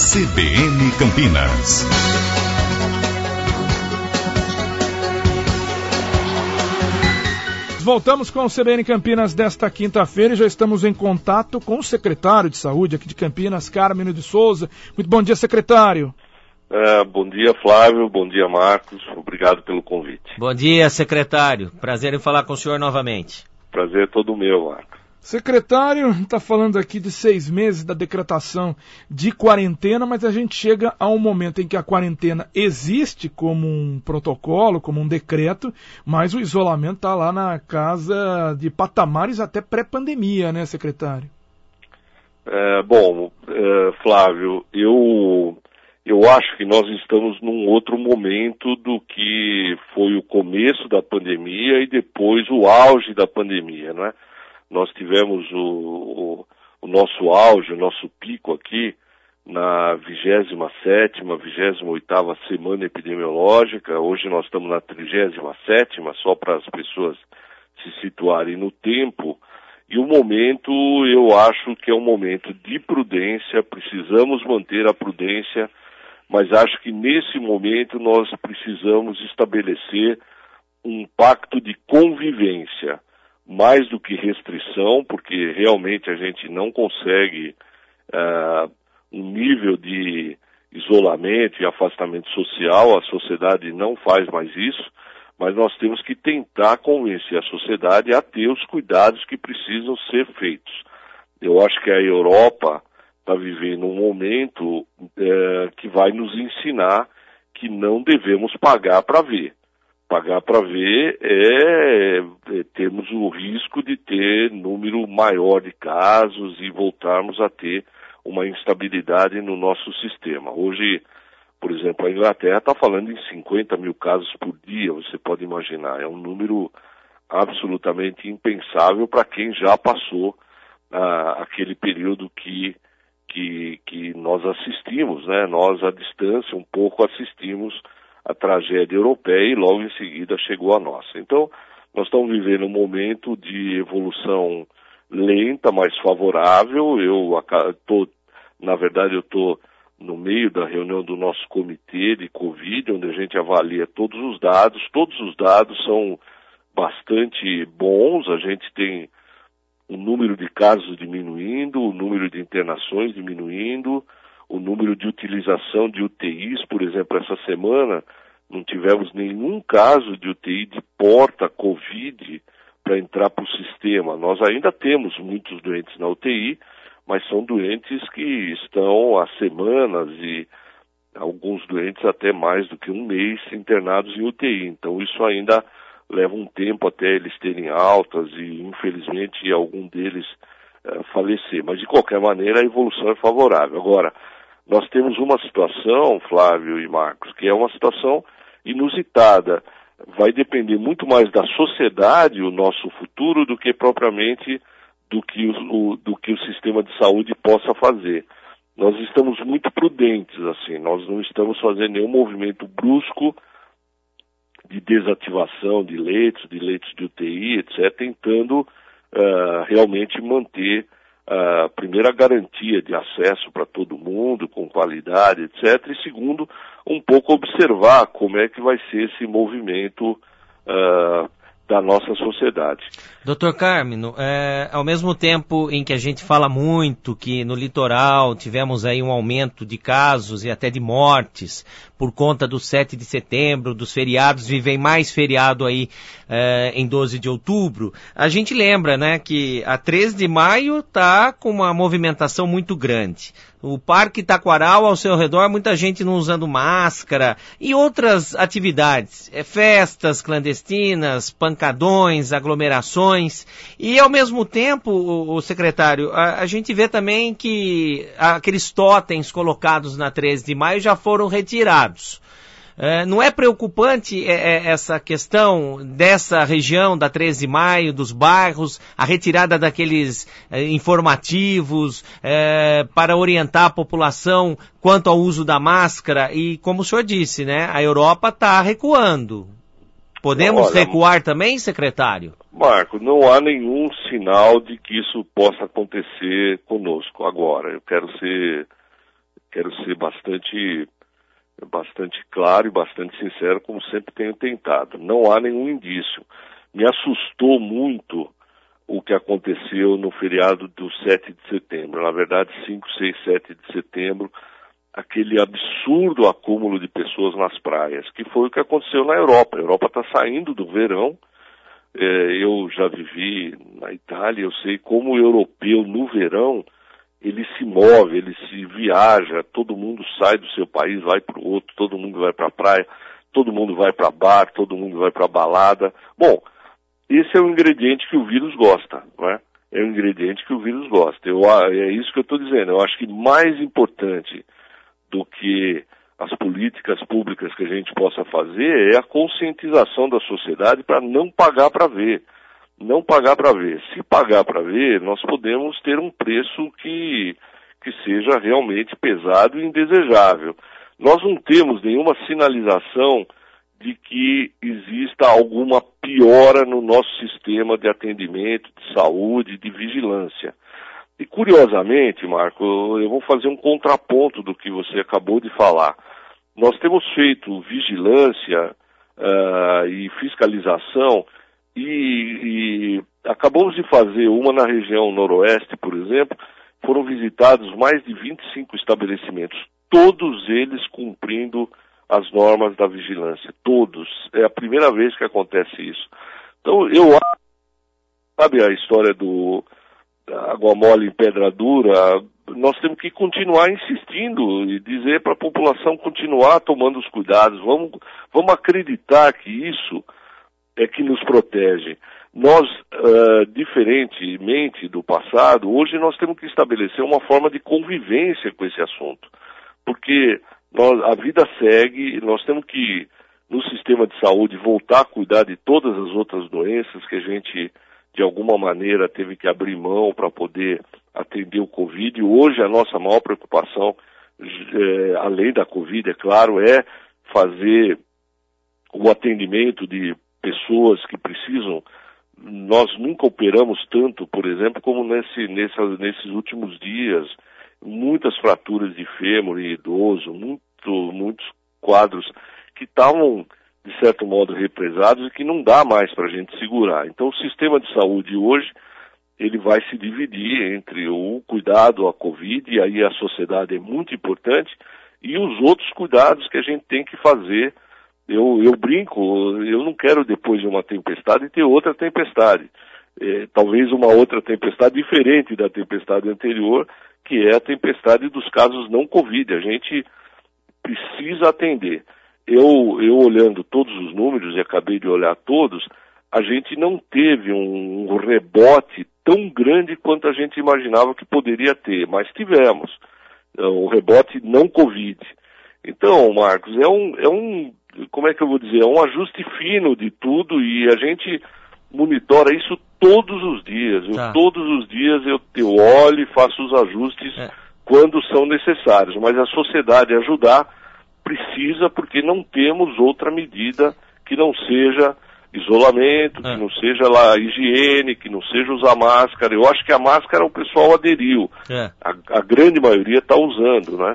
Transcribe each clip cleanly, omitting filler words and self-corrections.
CBN Campinas. Voltamos com o CBN Campinas desta quinta-feira e já estamos em contato com o secretário de Saúde aqui de Campinas, Carmino de Souza. Muito bom dia, secretário. Bom dia, Flávio. Bom dia, Marcos. Obrigado pelo convite. Bom dia, secretário. Prazer em falar com o senhor novamente. Prazer é todo meu, Marcos. Secretário, está falando aqui de 6 meses da decretação de quarentena, mas a gente chega a um momento em que a quarentena existe como um protocolo, como um decreto, mas o isolamento está lá na casa de patamares até pré-pandemia, né, secretário? Flávio, eu acho que nós estamos num outro momento do que foi o começo da pandemia e depois o auge da pandemia, não é? Nós tivemos o nosso auge, o nosso pico aqui na 27ª, 28ª semana epidemiológica. Hoje nós estamos na 37ª, só para as pessoas se situarem no tempo. E o momento, eu acho que é um momento de prudência, precisamos manter a prudência, mas acho que nesse momento nós precisamos estabelecer um pacto de convivência, mais do que restrição, porque realmente a gente não consegue um nível de isolamento e afastamento social, a sociedade não faz mais isso, mas nós temos que tentar convencer a sociedade a ter os cuidados que precisam ser feitos. Eu acho que a Europa está vivendo um momento que vai nos ensinar que não devemos pagar para ver. Pagar para ver termos o risco de ter número maior de casos e voltarmos a ter uma instabilidade no nosso sistema. Hoje, por exemplo, a Inglaterra está falando em 50 mil casos por dia, você pode imaginar. É um número absolutamente impensável para quem já passou aquele período que nós assistimos, né? Nós, à distância, um pouco assistimos a tragédia europeia e logo em seguida chegou a nossa. Então, nós estamos vivendo um momento de evolução lenta, mas favorável. Eu estou no meio da reunião do nosso comitê de Covid, onde a gente avalia todos os dados. Todos os dados são bastante bons. A gente tem o número de casos diminuindo, o número de internações diminuindo, o número de utilização de UTIs, por exemplo, essa semana não tivemos nenhum caso de UTI de porta Covid para entrar para o sistema. Nós ainda temos muitos doentes na UTI, mas são doentes que estão há semanas e alguns doentes até mais do que um mês internados em UTI. Então isso ainda leva um tempo até eles terem altas e, infelizmente, algum deles falecer. Mas, de qualquer maneira, a evolução é favorável. Agora, nós temos uma situação, Flávio e Marcos, que é uma situação inusitada. Vai depender muito mais da sociedade, o nosso futuro, do que propriamente do que o sistema de saúde possa fazer. Nós estamos muito prudentes, assim, nós não estamos fazendo nenhum movimento brusco de desativação de leitos de UTI, etc., tentando realmente manter primeiro, a garantia de acesso para todo mundo, com qualidade, etc. E segundo, um pouco observar como é que vai ser esse movimento da nossa sociedade. Doutor Carmino, ao mesmo tempo em que a gente fala muito que no litoral tivemos aí um aumento de casos e até de mortes por conta do 7 de setembro, dos feriados, vem mais feriado aí em 12 de outubro, a gente lembra, né, que a 13 de maio está com uma movimentação muito grande. O Parque Taquaral, ao seu redor, muita gente não usando máscara e outras atividades, festas clandestinas, pancadões, aglomerações. E, ao mesmo tempo, o secretário, a gente vê também que aqueles totens colocados na 13 de maio já foram retirados. Não é preocupante essa questão dessa região da 13 de maio, dos bairros, a retirada daqueles informativos para orientar a população quanto ao uso da máscara? E, como o senhor disse, né, a Europa está recuando. Podemos recuar também, secretário? Marco, não há nenhum sinal de que isso possa acontecer conosco agora. Eu quero ser quero ser bastante claro e bastante sincero, como sempre tenho tentado. Não há nenhum indício. Me assustou muito o que aconteceu no feriado do 7 de setembro. Na verdade, 5, 6, 7 de setembro, aquele absurdo acúmulo de pessoas nas praias, que foi o que aconteceu na Europa. A Europa está saindo do verão. Eu já vivi na Itália, eu sei como o europeu no verão, ele se move, ele se viaja, todo mundo sai do seu país, vai para o outro, todo mundo vai para a praia, todo mundo vai para bar, todo mundo vai para balada. Bom, esse é o ingrediente que o vírus gosta, não é? É o ingrediente que o vírus gosta. É isso que eu estou dizendo. Eu acho que mais importante do que as políticas públicas que a gente possa fazer é a conscientização da sociedade para não pagar para ver. Não pagar para ver. Se pagar para ver, nós podemos ter um preço que seja realmente pesado e indesejável. Nós não temos nenhuma sinalização de que exista alguma piora no nosso sistema de atendimento, de saúde, de vigilância. E curiosamente, Marco, eu vou fazer um contraponto do que você acabou de falar. Nós temos feito vigilância e fiscalização e acabamos de fazer uma na região noroeste, por exemplo, foram visitados mais de 25 estabelecimentos, todos eles cumprindo as normas da vigilância, todos. É a primeira vez que acontece isso. Então, sabe a história do água mole em pedra dura? Nós temos que continuar insistindo e dizer para a população continuar tomando os cuidados. Vamos acreditar que isso é que nos protege. Nós, diferentemente do passado, hoje nós temos que estabelecer uma forma de convivência com esse assunto. Porque a vida segue, nós temos que, no sistema de saúde, voltar a cuidar de todas as outras doenças que a gente, de alguma maneira, teve que abrir mão para poder atender o Covid. E hoje a nossa maior preocupação, além da Covid, é claro, é fazer o atendimento de pessoas que precisam. Nós nunca operamos tanto, por exemplo, como nesses últimos dias. Muitas fraturas de fêmur em idoso, muitos quadros que estavam, de certo modo, represados e que não dá mais para a gente segurar. Então, o sistema de saúde hoje, ele vai se dividir entre o cuidado à Covid, e aí a sociedade é muito importante, e os outros cuidados que a gente tem que fazer. Eu brinco, eu não quero, depois de uma tempestade, ter outra tempestade. Talvez uma outra tempestade diferente da tempestade anterior, que é a tempestade dos casos não Covid. A gente precisa atender. Eu olhando todos os números, e acabei de olhar todos, a gente não teve um rebote tão grande quanto a gente imaginava que poderia ter, mas tivemos um rebote não Covid. Então, Marcos, como é que eu vou dizer, é um ajuste fino de tudo, e a gente monitora isso todos os dias. Todos os dias eu olho e faço os ajustes quando são necessários. Mas a sociedade ajudar precisa, porque não temos outra medida que não seja isolamento, que não seja lá higiene, que não seja usar máscara. Eu acho que a máscara o pessoal aderiu. A grande maioria está usando, né?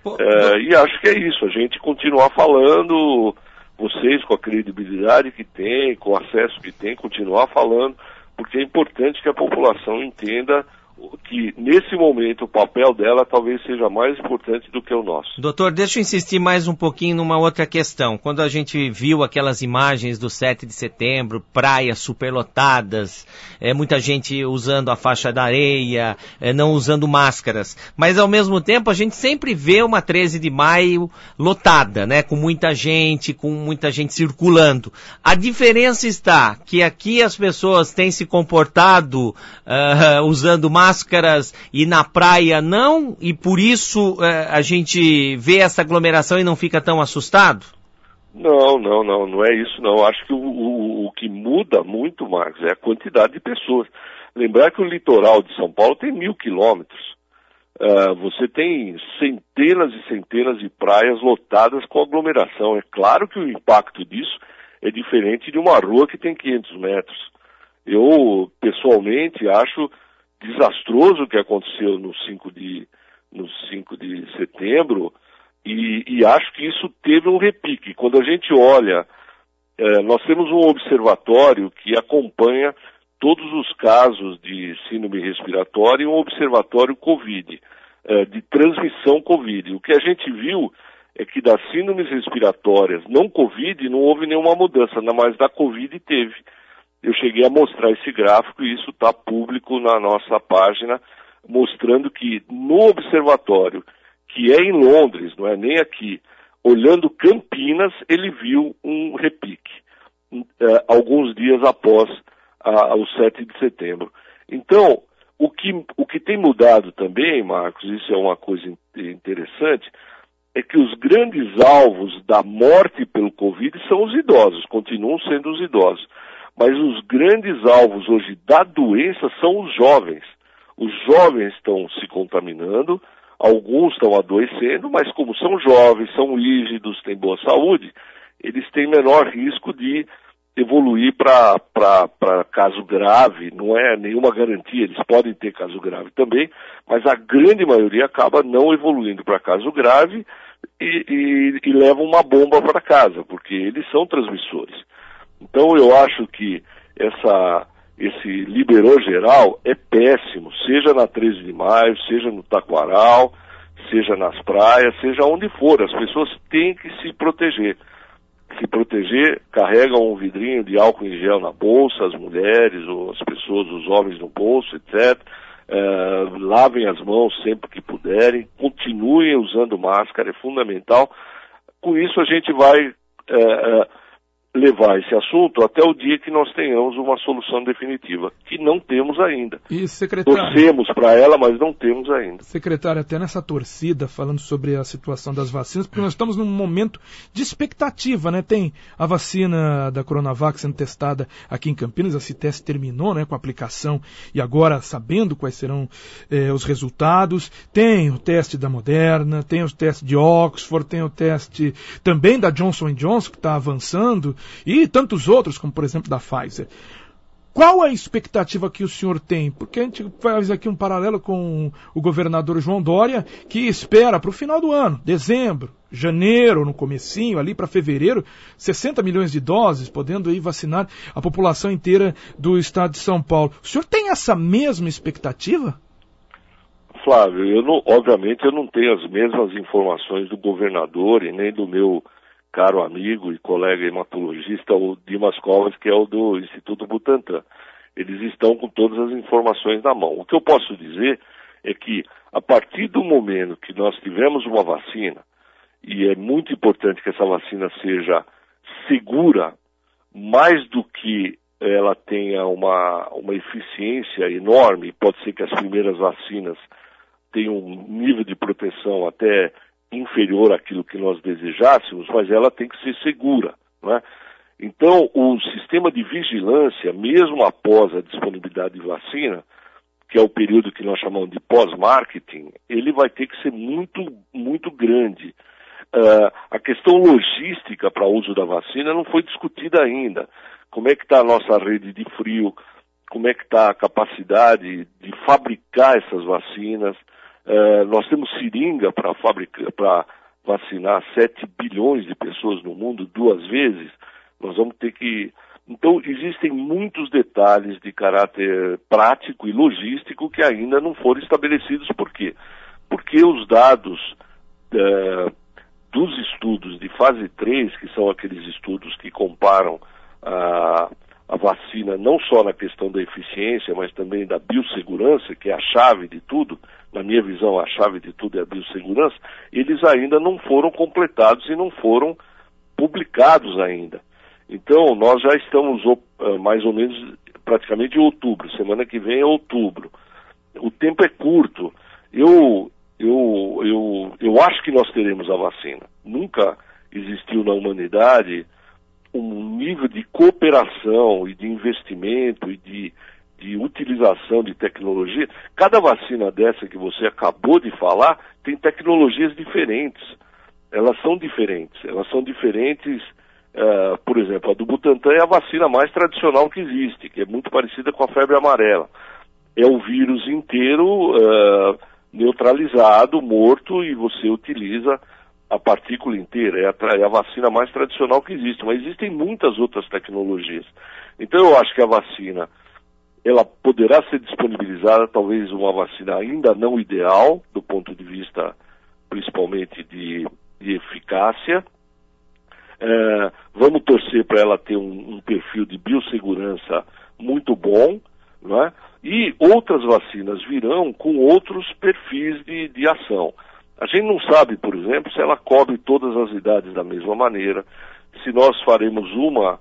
E acho que é isso, a gente continuar falando, vocês com a credibilidade que tem, com o acesso que tem, continuar falando, porque é importante que a população entenda que, nesse momento, o papel dela talvez seja mais importante do que o nosso. Doutor, deixa eu insistir mais um pouquinho numa outra questão. Quando a gente viu aquelas imagens do 7 de setembro, praias superlotadas, muita gente usando a faixa da areia, não usando máscaras, mas ao mesmo tempo a gente sempre vê uma 13 de maio lotada, né, com muita gente circulando. A diferença está que aqui as pessoas têm se comportado usando máscaras e na praia não, e por isso a gente vê essa aglomeração e não fica tão assustado? Não é isso não. Acho que o que muda muito, Marcos, é a quantidade de pessoas. Lembrar que o litoral de São Paulo tem 1.000 quilômetros. Você tem centenas e centenas de praias lotadas com aglomeração. É claro que o impacto disso é diferente de uma rua que tem 500 metros. Eu, pessoalmente, acho desastroso o que aconteceu no no 5 de setembro, e acho que isso teve um repique. Quando a gente olha, nós temos um observatório que acompanha todos os casos de síndrome respiratória e um observatório COVID, de transmissão COVID. O que a gente viu é que das síndromes respiratórias não COVID não houve nenhuma mudança, mas da COVID teve. Eu cheguei a mostrar esse gráfico e isso está público na nossa página, mostrando que no observatório, que é em Londres, não é nem aqui, olhando Campinas, ele viu um repique, alguns dias após o 7 de setembro. Então, o que tem mudado também, Marcos, isso é uma coisa interessante, é que os grandes alvos da morte pelo Covid são os idosos, continuam sendo os idosos. Mas os grandes alvos hoje da doença são os jovens. Os jovens estão se contaminando, alguns estão adoecendo, mas como são jovens, são rígidos, têm boa saúde, eles têm menor risco de evoluir para caso grave. Não é nenhuma garantia, eles podem ter caso grave também, mas a grande maioria acaba não evoluindo para caso grave e levam uma bomba para casa, porque eles são transmissores. Então eu acho que esse liberou geral é péssimo, seja na 13 de maio, seja no Taquaral, seja nas praias, seja onde for. As pessoas têm que se proteger. Se proteger, carregam um vidrinho de álcool em gel na bolsa, as mulheres, ou as pessoas, os homens no bolso, etc. Lavem as mãos sempre que puderem, continuem usando máscara, é fundamental. Com isso a gente vai levar esse assunto até o dia que nós tenhamos uma solução definitiva, que não temos ainda. E, secretário, torcemos para ela, mas não temos ainda. Secretário, até nessa torcida, falando sobre a situação das vacinas, porque nós estamos num momento de expectativa, né? Tem a vacina da Coronavac sendo testada aqui em Campinas, esse teste terminou, né, com a aplicação, e agora sabendo quais serão os resultados. Tem o teste da Moderna, tem o teste de Oxford, tem o teste também da Johnson & Johnson, que está avançando, e tantos outros, como por exemplo da Pfizer. Qual a expectativa que o senhor tem? Porque a gente faz aqui um paralelo com o governador João Dória, que espera para o final do ano, dezembro, janeiro, no comecinho, ali para fevereiro, 60 milhões de doses, podendo aí vacinar a população inteira do estado de São Paulo. O senhor tem essa mesma expectativa? Flávio, obviamente eu não tenho as mesmas informações do governador e nem do meu caro amigo e colega hematologista, o Dimas Covas, que é o do Instituto Butantan. Eles estão com todas as informações na mão. O que eu posso dizer é que, a partir do momento que nós tivermos uma vacina, e é muito importante que essa vacina seja segura, mais do que ela tenha uma eficiência enorme, pode ser que as primeiras vacinas tenham um nível de proteção até inferior àquilo que nós desejássemos, mas ela tem que ser segura, né? Então, o sistema de vigilância, mesmo após a disponibilidade de vacina, que é o período que nós chamamos de pós-marketing, ele vai ter que ser muito, muito grande. A questão logística para o uso da vacina não foi discutida ainda. Como é que está a nossa rede de frio, como é que está a capacidade de fabricar essas vacinas. Nós temos seringa para vacinar 7 bilhões de pessoas no mundo 2 vezes. Nós vamos ter que... Então, existem muitos detalhes de caráter prático e logístico que ainda não foram estabelecidos. Por quê? Porque os dados dos estudos de fase 3, que são aqueles estudos que comparam a vacina não só na questão da eficiência, mas também da biossegurança, que é a chave de tudo, na minha visão a chave de tudo é a biossegurança, eles ainda não foram completados e não foram publicados ainda. Então, nós já estamos mais ou menos praticamente em outubro, semana que vem é outubro. O tempo é curto. Eu acho que nós teremos a vacina. Nunca existiu na humanidade um nível de cooperação e de investimento e de utilização de tecnologia. Cada vacina dessa que você acabou de falar tem tecnologias diferentes. Elas são diferentes. Por exemplo, a do Butantan é a vacina mais tradicional que existe, que é muito parecida com a febre amarela. É o vírus inteiro neutralizado, morto, e você utiliza a partícula inteira. É a vacina mais tradicional que existe, mas existem muitas outras tecnologias. Então eu acho que a vacina, ela poderá ser disponibilizada, talvez uma vacina ainda não ideal, do ponto de vista principalmente de eficácia. Vamos torcer para ela ter um perfil de biossegurança muito bom, não é? E outras vacinas virão com outros perfis de ação. A gente não sabe, por exemplo, se ela cobre todas as idades da mesma maneira, se nós faremos uma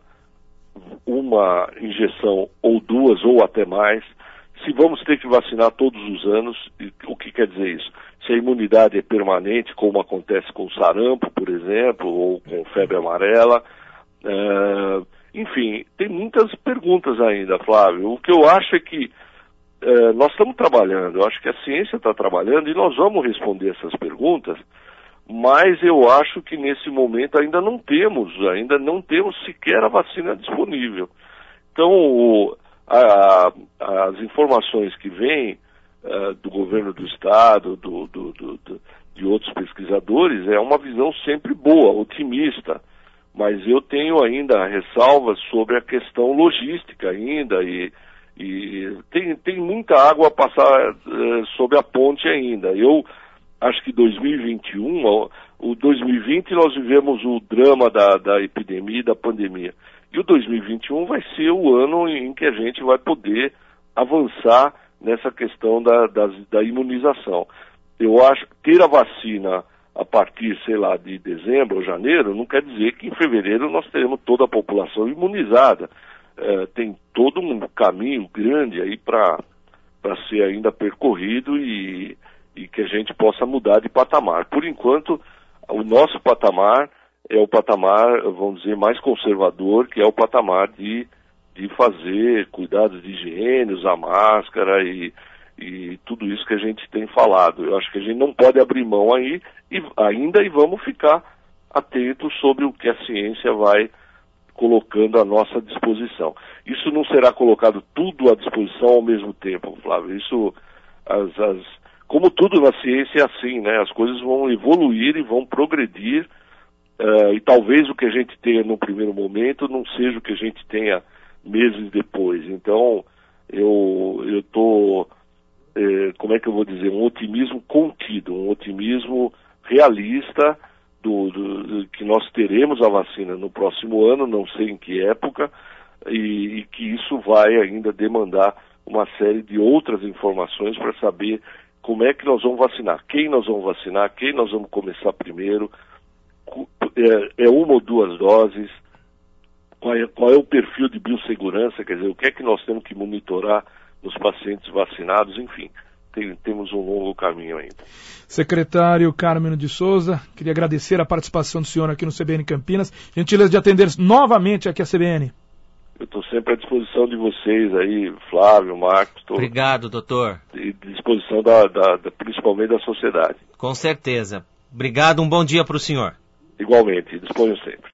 injeção ou duas ou até mais, se vamos ter que vacinar todos os anos. O que quer dizer isso? Se a imunidade é permanente, como acontece com sarampo, por exemplo, ou com febre amarela. Enfim, tem muitas perguntas ainda, Flávio. O que eu acho é que nós estamos trabalhando, eu acho que a ciência está trabalhando e nós vamos responder essas perguntas, mas eu acho que nesse momento ainda não temos sequer a vacina disponível. Então, as informações que vêm do governo do estado, de outros pesquisadores, é uma visão sempre boa, otimista, mas eu tenho ainda ressalvas sobre a questão logística ainda, e tem muita água a passar sobre a ponte ainda. Eu acho que 2021, o 2020 nós vivemos o drama da epidemia e da pandemia. E o 2021 vai ser o ano em que a gente vai poder avançar nessa questão da imunização. Eu acho que ter a vacina a partir, sei lá, de dezembro ou janeiro, não quer dizer que em fevereiro nós teremos toda a população imunizada. Tem todo um caminho grande aí para ser ainda percorrido e que a gente possa mudar de patamar. Por enquanto, o nosso patamar é o patamar, vamos dizer, mais conservador, que é o patamar de fazer cuidados de higiene, usar máscara e tudo isso que a gente tem falado. Eu acho que a gente não pode abrir mão ainda e vamos ficar atentos sobre o que a ciência vai colocando à nossa disposição. Isso não será colocado tudo à disposição ao mesmo tempo, Flávio. Isso, como tudo na ciência é assim, né? As coisas vão evoluir e vão progredir, e talvez o que a gente tenha no primeiro momento não seja o que a gente tenha meses depois. Então, eu estou, como é que eu vou dizer, um otimismo contido, um otimismo realista que nós teremos a vacina no próximo ano, não sei em que época, e que isso vai ainda demandar uma série de outras informações para saber como é que nós vamos vacinar, quem nós vamos vacinar, quem nós vamos começar primeiro, uma ou duas doses, qual é o perfil de biossegurança, quer dizer, o que é que nós temos que monitorar nos pacientes vacinados, enfim. Temos um longo caminho ainda. Secretário Carmino de Souza, queria agradecer a participação do senhor aqui no CBN Campinas. Gentileza de atender novamente aqui a CBN. Eu estou sempre à disposição de vocês aí, Flávio, Marcos. Obrigado, doutor. À disposição principalmente da sociedade. Com certeza. Obrigado, um bom dia para o senhor. Igualmente, disponho sempre.